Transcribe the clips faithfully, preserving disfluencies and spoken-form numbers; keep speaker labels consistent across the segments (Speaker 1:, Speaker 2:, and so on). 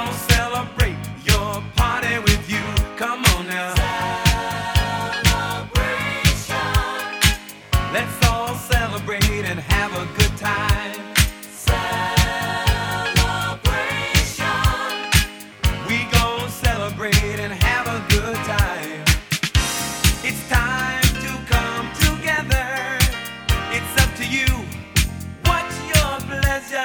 Speaker 1: gon' celebrate your party with you. Come on now. Celebration. Let's all celebrate and have a good time. Celebration. We gon' celebrate and have a good time. It's time to come together. It's up to you. What's your pleasure?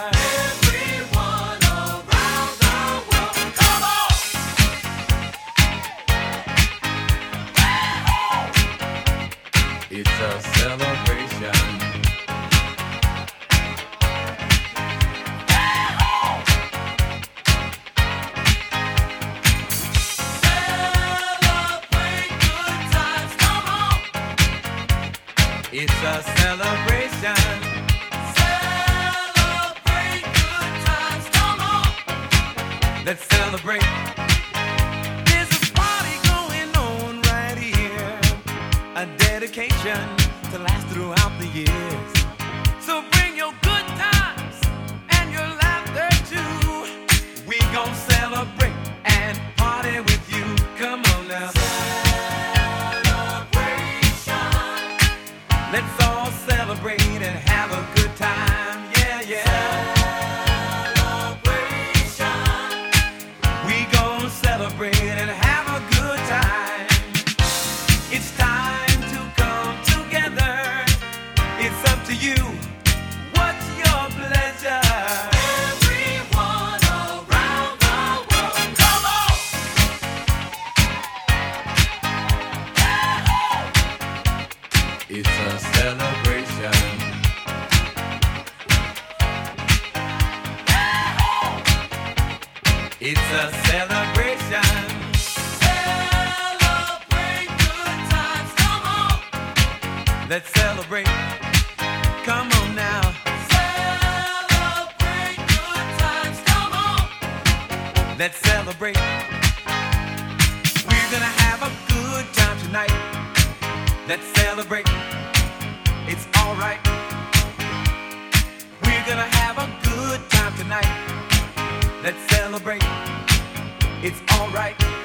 Speaker 1: It's a celebration. Celebrate good times, come on. It's a celebration. Celebrate good times, come on. Let's celebrate. There's a party going on right here. A dedication to last throughout the years. So bring your good times and your laughter too. We gon' celebrate and party with you. Come on now. Celebration. Let's all celebrate and have a good time. Yeah, yeah. Celebration. We gon' celebrate and have a good time. It's time to come together. It's up to you. What's your pleasure? Everyone around the world, come on. It's a celebration. It's a celebration. Celebrate good times, come on. Let's celebrate. Come on now. Celebrate good times, come on. Let's celebrate. We're gonna have a good time tonight. Let's celebrate. It's alright. We're gonna have a good time tonight. Let's celebrate. It's alright.